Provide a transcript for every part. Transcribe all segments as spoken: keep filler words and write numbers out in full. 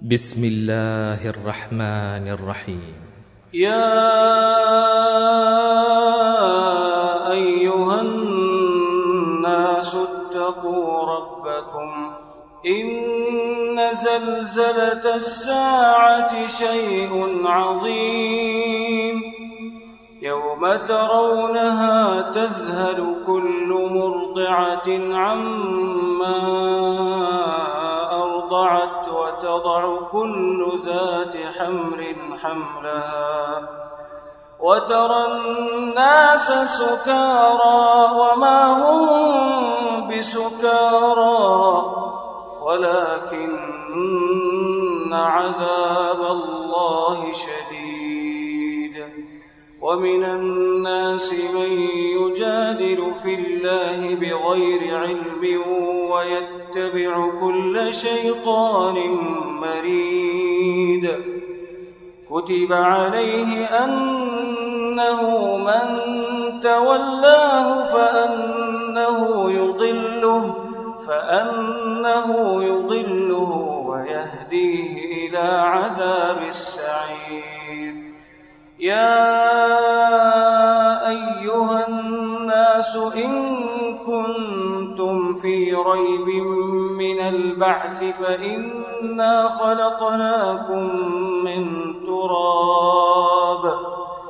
بسم الله الرحمن الرحيم. يا أيها الناس اتقوا ربكم إن زلزلة الساعة شيء عظيم يوم ترونها تذهل كل مرضعة عما أرضعت وتضع كل ذات حمل حملها وترى الناس سكارى وما هم بسكارى ولكن عذاب الله شديد. ومن الناس من يجادل في الله بغير علم ويتبع كل شيطان مريد. كتب عليه أنه من تولاه فأنه يضله فأنه يضله ويهديه إلى عذاب السعير. يا أيها الناس إن كنتم في ريب من البعث فإنا خلقناكم من تراب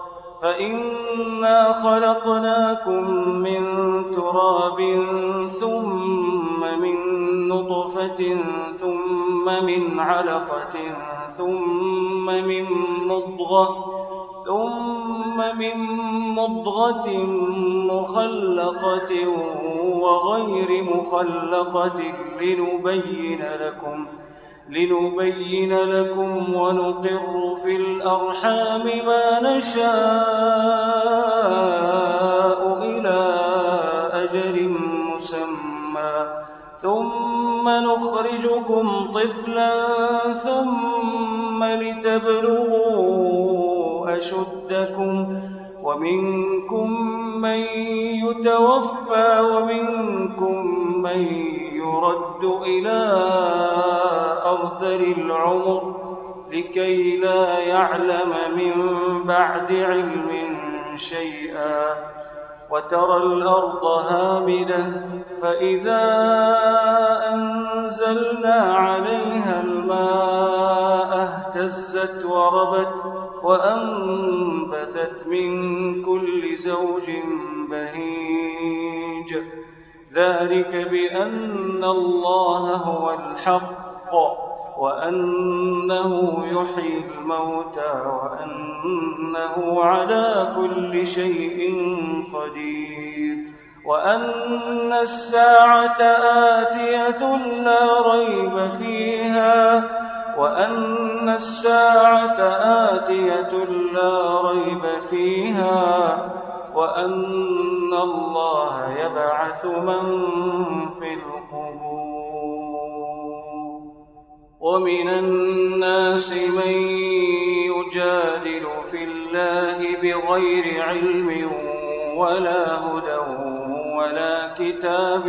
فإنا خلقناكم من تراب ثم من نطفة ثم من علقة ثم من مضغة ثم من مضغة مخلقة وغير مخلقة لنبين لكم لنبين لكم ونقر في الأرحام ما نشاء إلى أجل مسمى ثم نخرجكم طفلا ثم لتبلغوا أشدكم ومنكم من يتوفى ومنكم من يرد إلى أرذل العمر لكي لا يعلم من بعد علم شيئا. وترى الأرض هامدة فإذا أنزلنا عليها الماء اهتزت وربت وأنبتت من كل زوج بهيج. ذلك بأن الله هو الحق وأنه يحيي الموتى وأنه على كل شيء قدير وأن الساعة آتية لا ريب فيها وأن الساعة آتية لا ريب فيها وأن الله يبعث من في القبور. ومن الناس من يجادل في الله بغير علم ولا هدى ولا كتاب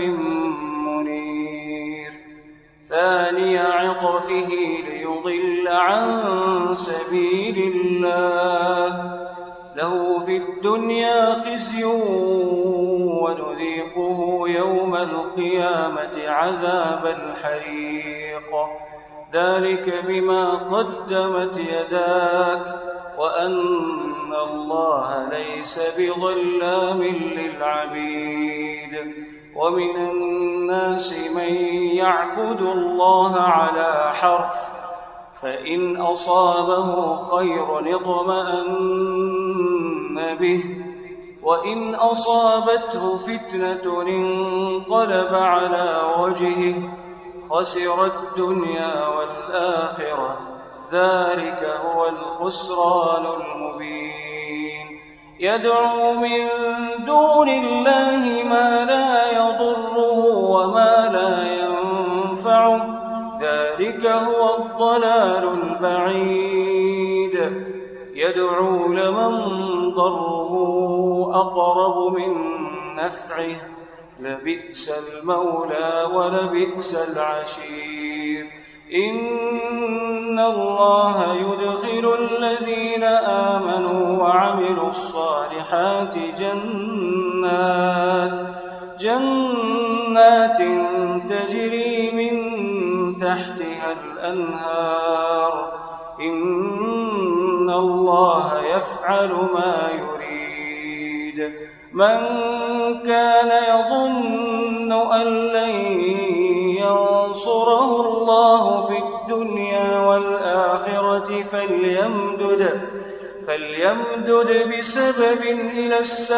منير. ثاني عطفه ليضل عن سبيل الله له في الدنيا خزي ونذيقه يوم القيامة عذاب الحريق. ذلك بما قدمت يداك وأن الله ليس بظلام للعبيد. ومن الناس من يعبد الله على حرف فإن أصابه خير اطمأن به وإن أصابته فتنة انقلب على وجهه خسر الدنيا والآخرة. ذلك هو الخسران المبين. يدعو من دون الله ما لا يضره وما لا ينفعه. ذلك هو الضلال البعيد. يدعو لمن ضره أقرب من نفعه لبئس المولى ولبئس العشير. إن الله يدخل الذين آمنوا وعملوا الصالحات جنات جنات تجري من تحتها الأنهار إن الله يفعل ما يريد. من كان يظن أن لن ينصره الله في الدنيا والآخرة فليمدد فليمدد بسبب إلى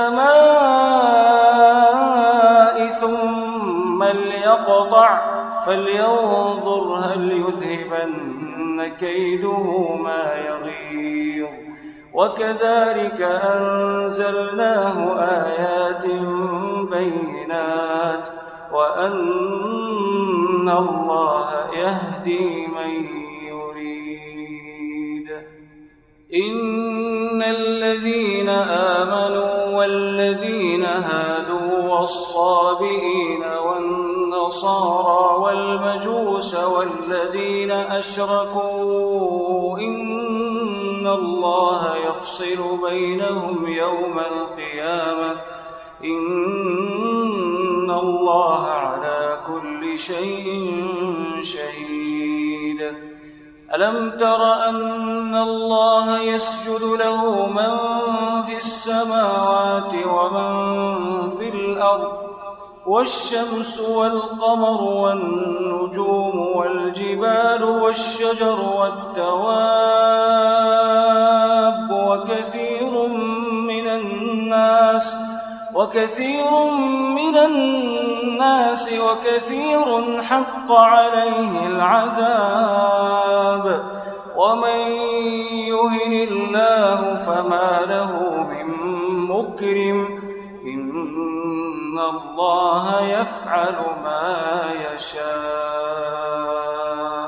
السماء ثم ليقطع فلينظر هل يذهبن كيده ما يغيظ. وكذلك أنزلناه آيات بينات وأن الله يهدي من يريد. إن الذين آمنوا والذين هادوا والصابئين والنصارى والمجوس والذين أشركوا إن الله يفصل بينهم يوم القيامة إن الله على كل شيء شهيد. ألم تر أن الله يسجد له من في السماوات ومن في الأرض والشمس والقمر والنجوم والجبال والشجر والدواب وكثير من الناس وكثير من الناس وكثير حق عليه العذاب ومن يهن الله فما له من مكرم إن الله يفعل ما يشاء.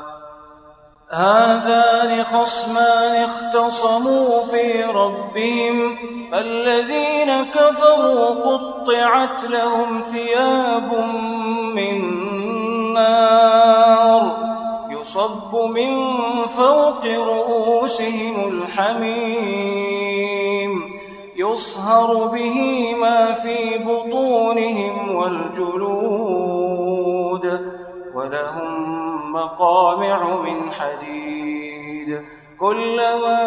هذان خصمان اختصموا في ربهم الذين كفروا قطعت لهم ثياب من نار يصب من فوق رؤوسهم الحميم يصهر به ما في بطونهم والجلود ولهم مقامع من حديد كلما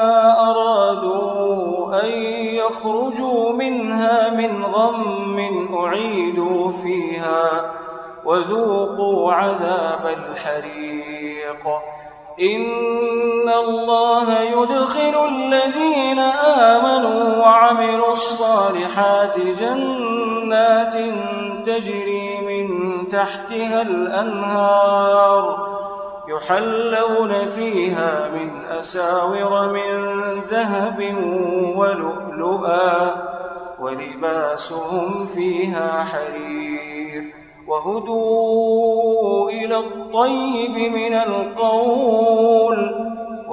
أرادوا أن يخرجوا منها من غم أعيدوا فيها وذوقوا عذاب الحريق. إن الله يدخل الذين آمنوا وعملوا الصالحات جنات تجري من تحتها الأنهار يحلون فيها من أساور من ذهب ولؤلؤا ولباسهم فيها حرير وهدوا إلى الطيب من القول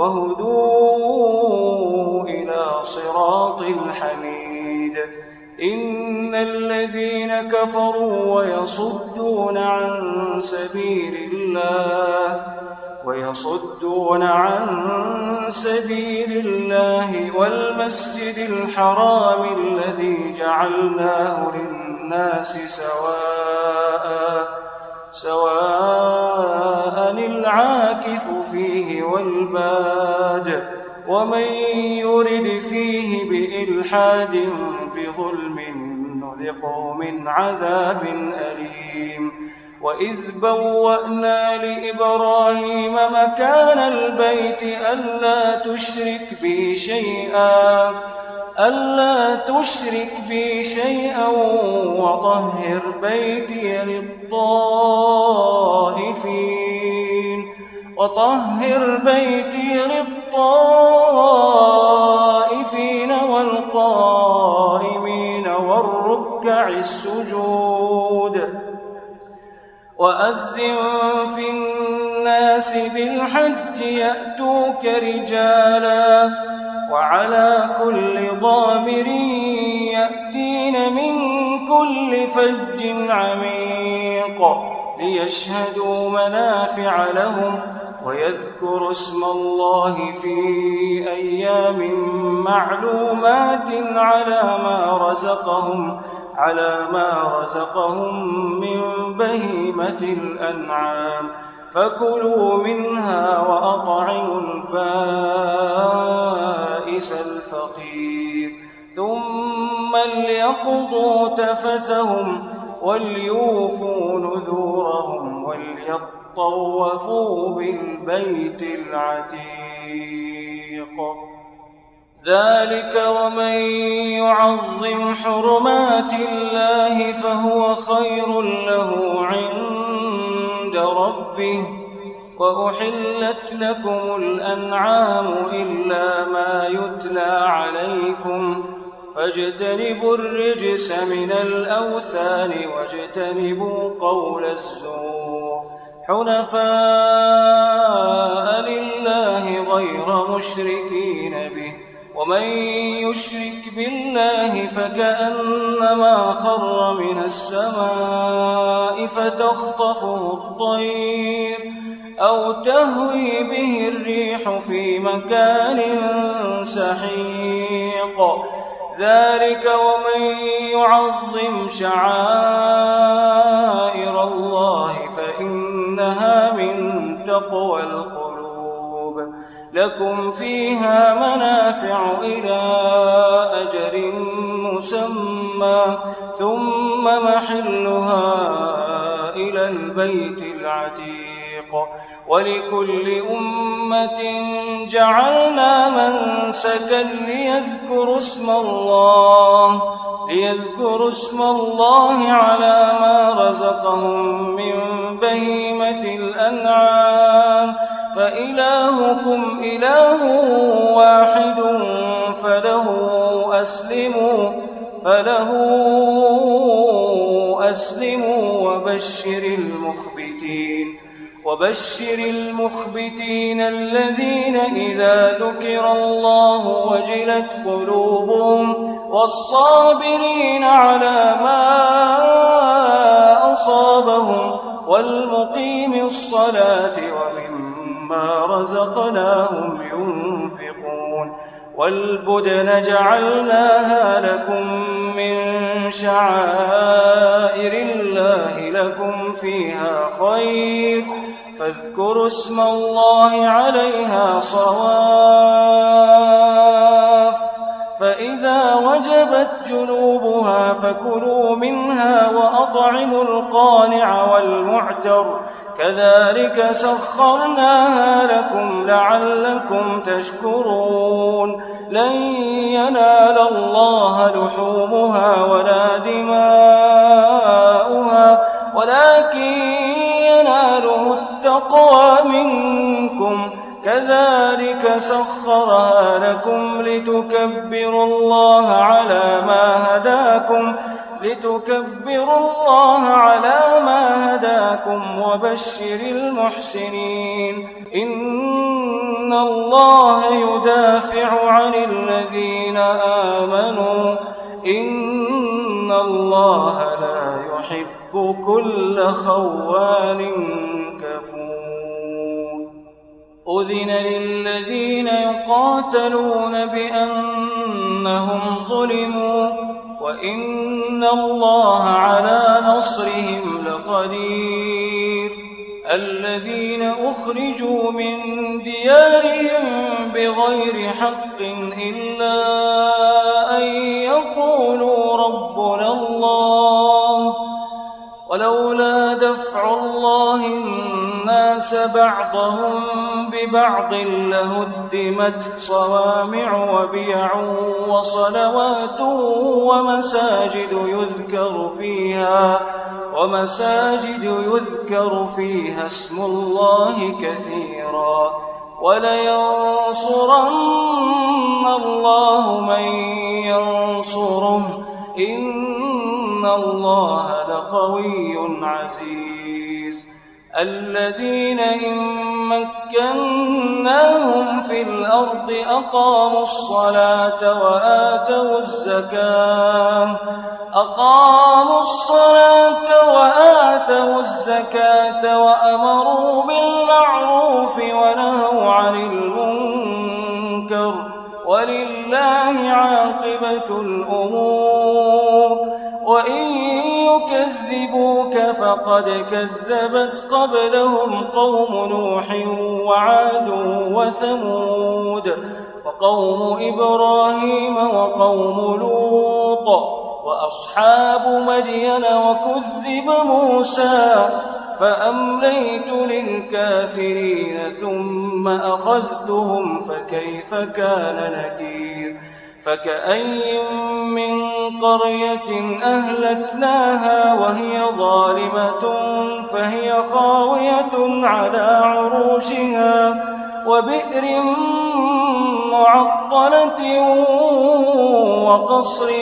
وهدوا إلى صراط الحميد. إن الذين كفروا ويصدون عن سبيل الله ويصدون عن سبيل الله والمسجد الحرام الذي جعلناه للناس سواء سواء العاكف فيه والباد ومن يرد فيه بإلحاد بظلم نذقه من عذاب أليم. وإذ بوأنا لإبراهيم مكان البيت ألا تشرك بي شيئا ألا تشرك بي شيئا وطهر بيتي للطائفين وطهر بيتي للطائفين والقائمين والركع السجود. وأذن في الناس بالحج يأتوك رجالا وعلى كل ضامر يأتين من كل فج عميق ليشهدوا منافع لهم ويذكر اسم الله في أيام معلومات على ما رزقهم على ما رزقهم من بهيمة الأنعام فكلوا منها وأطعموا البائس الفقير ثم ليقضوا تفثهم وليوفوا نذورهم وليطوفوا بالبيت العتيق. ذلك ومن يعظم حرمات الله فهو خير له عند ربه. وأحلت لكم الأنعام إلا ما يتلى عليكم فاجتنبوا الرجس من الأوثان واجتنبوا قول الزور حنفاء لله غير مشركين به ومن يشرك بالله فكأنما خر من السماء فتخطفه الطير أو تهوي به الريح في مكان سحيق. ذلك ومن يعظم شعائر الله فإنها من تقوى القلوب. لكم فيها منافع إلى أجل مسمى ثم محلها إلى البيت العتيق. ولكل أمة جعلنا منسكا ليذكروا اسم الله ليذكروا اسم الله على ما رزقهم من بهيمة الأنعام فإلهكم إله واحد فله أسلموا فله أسلموا وبشر المخبتين وبشر المخبتين الذين إذا ذكر الله وجلت قلوبهم والصابرين على ما أصابهم والمقيم الصلاة ومما رزقناهم ينفقون. والبدن جعلناها لكم من شعائر الله لكم فيها خير فاذكروا اسم الله عليها صواف فإذا وجبت جنوبها فكلوا منها وأطعموا القانع والمعتر كذلك سخرناها لكم لعلكم تشكرون. لن ينال الله لحومها ولا دماؤها ولكن يناله التقوى منكم كذلك سخرها لكم لتكبروا الله على ما هداكم لتكبروا الله على ما هداكم وبشر المحسنين. إن الله يدافع عن الذين آمنوا إن الله لا يحب كل خوان كفور. أذن للذين يقاتلون بأنهم ظلموا وإن الله على نصرهم لقدير. الذين أخرجوا من ديارهم بغير حق إلا أن يقولوا ربنا الله ولولا دفع الله الناس بعضهم ببعض لهدمت صوامع وبيع وصلوات ومساجد يذكر فيها ومساجد يذكر فيها اسم الله كثيرا ولينصرن الله من ينصره إن الله لقوي عزيز. الذين إن مكناهم في الأرض أقاموا الصلاة وآتوا الزكاة أقاموا الصلاة وآتوا الزكاة وأمروا بالمعروف عاقبة الأمور وإن يكذبوك فقد كذبت قبلهم قوم نوح وعاد وثمود وقوم إبراهيم وقوم لوط وأصحاب مدين وكذب موسى فأمليت للكافرين ثم أخذتهم فكيف كان نكير فكأي من قرية أهلكناها وهي ظالمة فهي خاوية على عروشها وبئر معطلة وقصر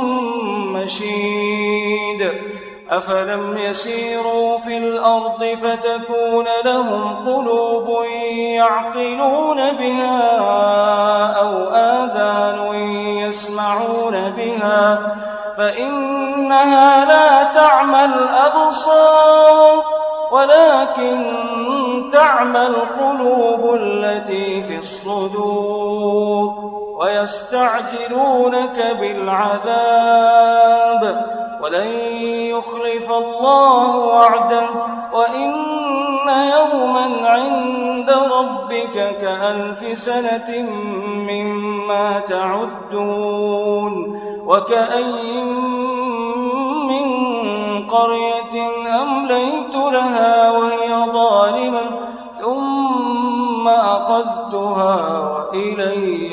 مشيد أفلم يسيروا في الأرض فتكون لهم قلوب يعقلون بها أو آذان يسمعون بها فإنها لا تعمى الأبصار ولكن تعمى القلوب التي في الصدور ويستعجلونك بالعذاب ولن يخلف الله وعده وإن يوما عند ربك كألف سنة مما تعدون وكأي من قرية أمليت لها وهي ظالمة ثم أخذتها وإلي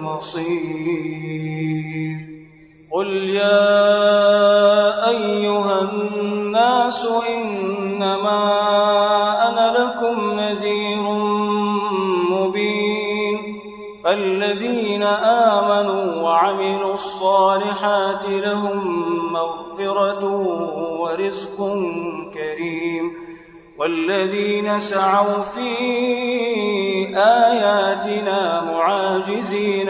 المصير قل يا أيها الناس إنما أنا لكم نذير مبين فالذين آمنوا وعملوا الصالحات لهم مغفرة ورزق كريم والذين سعوا في آياتنا معاجزين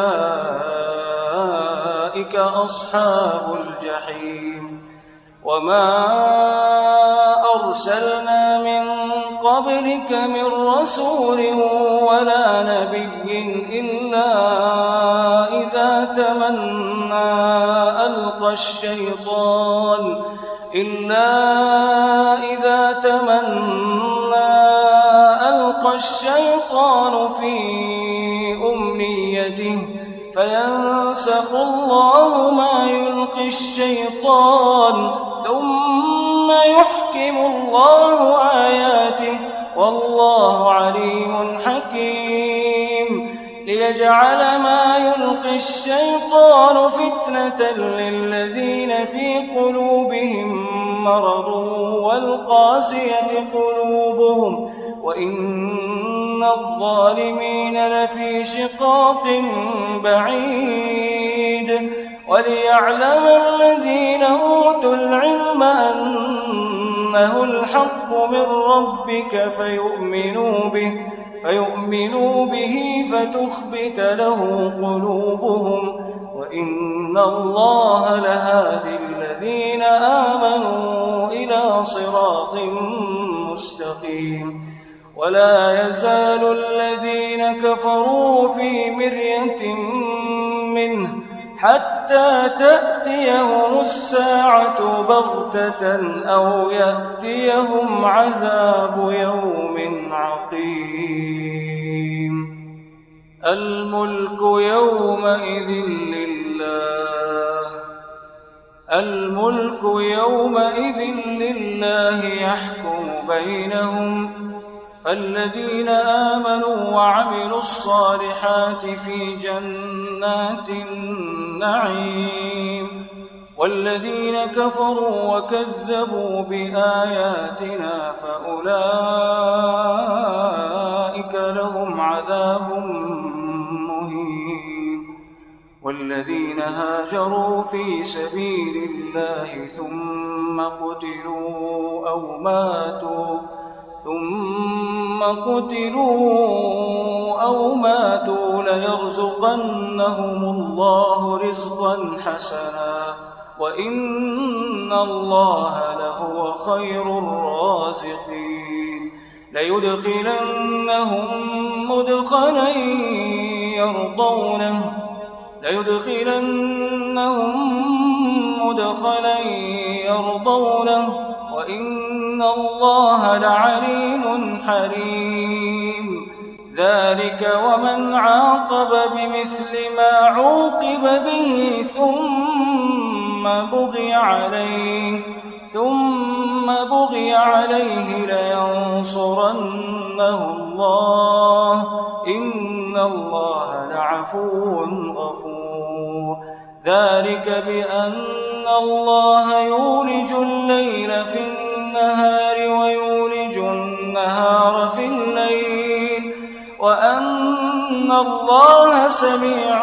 أولئك أصحاب الجحيم وما أرسلنا من قبلك من رسول ولا نبي إلا إذا تمنى ألقى الشيطان إلا إذا تمنى ألقى الشيطان في أمنيته فينسخ الله ما يلقي الشيطان ثم يحكم الله آياته والله عليم حكيم ليجعل ما يلقي الشيطان فتنة للذين في قلوبهم مرض والقاسية قلوبهم وإن الظالمين لفي شقاق بعيد وليعلم الذين أوتوا العلم أنه الحق من ربك فيؤمنوا به فيؤمنوا به فتخبت له قلوبهم وإن الله لهادي الذين آمنوا إلى صراط مستقيم ولا يزال الذين كفروا في مرية منه حتى تأتيهم الساعة بغتة أو يأتيهم عذاب يوم عقيم الملك يومئذ لله الملك يومئذ لله يحكم بينهم فالذين آمنوا وعملوا الصالحات في جنات النعيم والذين كفروا وكذبوا بآياتنا فأولئك لهم عذاب مهين والذين هاجروا في سبيل الله ثم قتلوا أو ماتوا ثم قتلوا أو ماتوا ليرزقنهم الله رزقا حسنا وإن الله لهو خير الرازقين ليدخلنهم مدخلا يرضونه ليدخلنهم مدخلا يرضونه وإن الله لعليم حليم. ذلك ومن عاقب بمثل ما عوقب به ثم بغي عليه ثم بغي عليه لينصرنه الله إن الله لعفو غفور. ذلك بأن الله يولج الليل في النهار ويولج النهار في الليل وأن الله سميع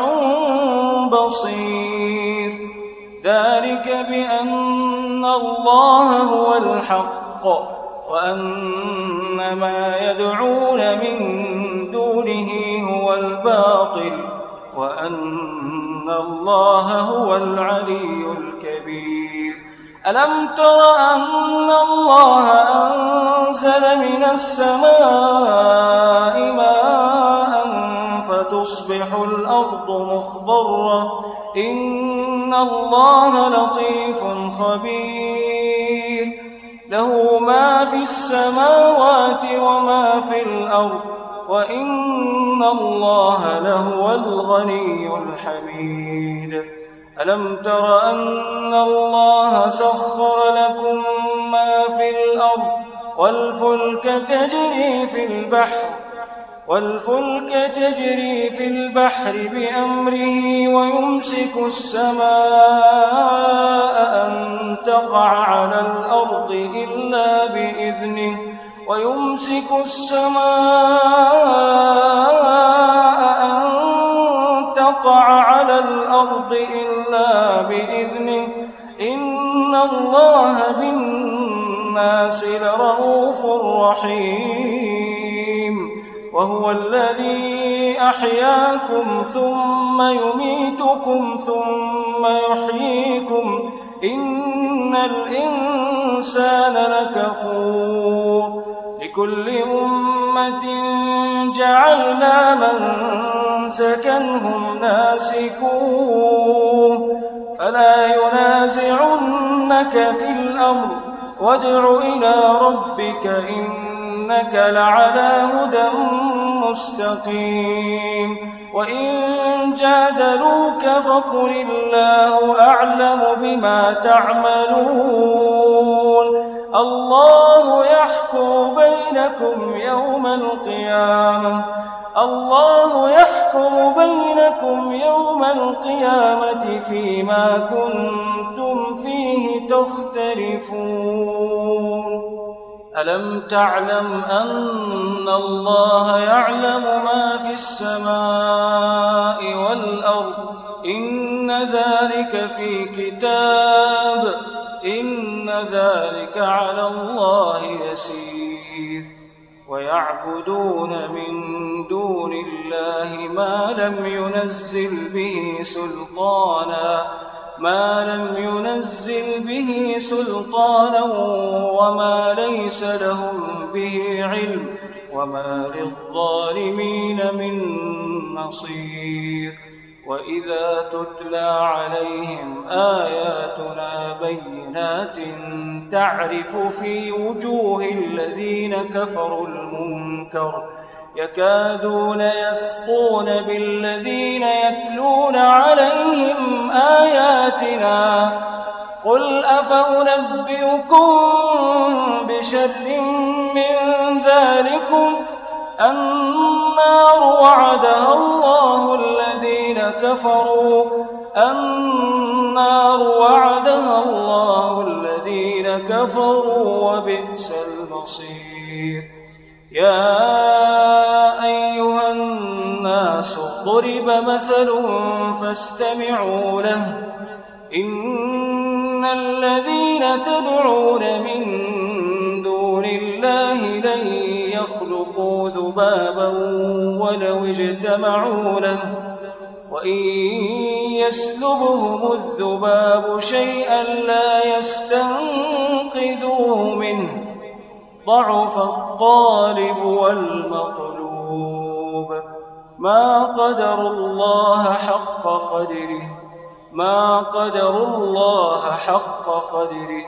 بصير. ذلك بأن الله هو الحق وأن ما يدعون من دونه هو الباطل وأن الله هو العلي الكبير. ألم تر أن الله أنزل من السماء ماء فتصبح الأرض مخضرة إن الله لطيف خبير. له ما في السماوات وما في الأرض وإن الله لهو الغني الحميد. ألم تر أن الله سخر لكم ما في الأرض والفلك تجري في البحر والفلك تجري في البحر بأمره ويمسك السماء أن تقع على الأرض إلا بإذنه ويمسك السماء أن تقع على الأرض إلا بإذنه إن الله بالناس لرءوف رحيم. وهو الذي أحياكم ثم يميتكم ثم يحييكم إن الإنسان لكفور. لكل أمة جعلنا منسكا هم ناسكوه فلا ينازعنك في الأمر وادع إلى ربك إنك لعلى هدى مستقيم. وإن جادلوك فقل الله أعلم بما تعملون الله يحكم بينكم يوم القيامة الله يحكم بينكم يوم القيامة فيما كنتم فيه تختلفون. ألم تعلم أن الله يعلم ما في السماء والأرض إن ذلك في كتاب إن ذلك على الله يسير. ويعبدون من دون الله ما لم ينزل به سلطانا ما لم ينزل به سلطانا وما ليس لهم به علم وما للظالمين من نصير. وإذا تتلى عليهم آياتنا بينات تعرف في وجوه الذين كفروا المنكر يكادون يسطون بالذين يتلون عليهم آياتنا قل أفأنبئكم بشر من ذلكم النار وعدها الله الذين كفروا النار وعدها الله الذين كفروا وبئس المصير. يا أيها الناس ضرب مثل فاستمعوا له إن الذين تدعون من دون الله لن يخلقوا ذبابا ولو اجتمعوا له وإن يسلبهم الذباب شيئا لا يستنقذوه منه ضعف الطالب والمطلوب. ما قدروا الله حق قدره ما قدروا الله حق قدره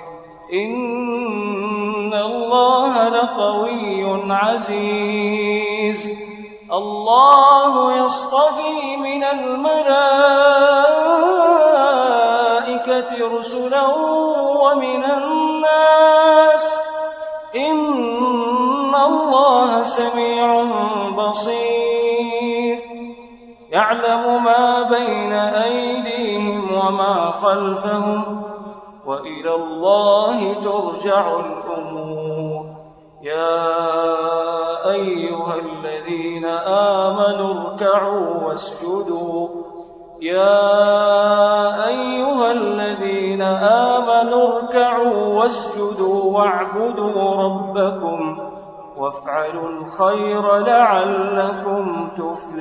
إن الله لقوي عزيز. الله يصطفي من الملائكة رسلا ومن الناس إن الله سميع بصير. يعلم ما بين أيديهم وما خلفهم وإلى الله ترجع الأمور. يا أيها الذين آمنوا اركعوا واسجدوا يا أيها الذين آمنوا اركعوا واسجدوا واعبدوا ربكم وافعلوا الخير لعلكم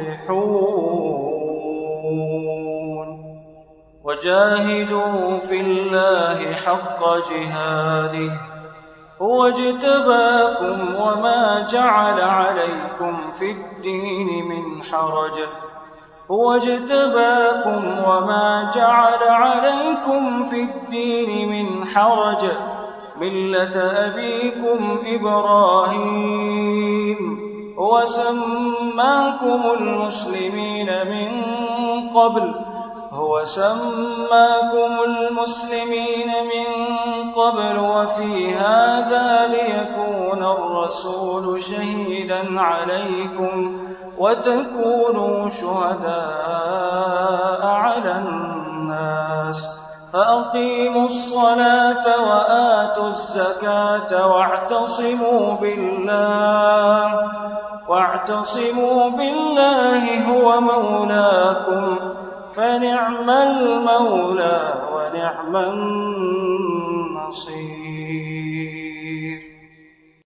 تفلحون. وجاهدوا في الله حق جهاده هو اجتباكم وما جعل عليكم في الدين من حرج هو اجتباكم وما جعل عليكم في الدين من حرج ملة أبيكم إبراهيم هو سماكم المسلمين من قبل هو سماكم المسلمين من قبل وفي هذا ليكون الرسول شهيدا عليكم وتكونوا شهداء على الناس. فأقيموا الصلاة وآتوا الزكاة واعتصموا بالله واعتصموا بالله هو مولاكم فنعم المولى ونعم النصير.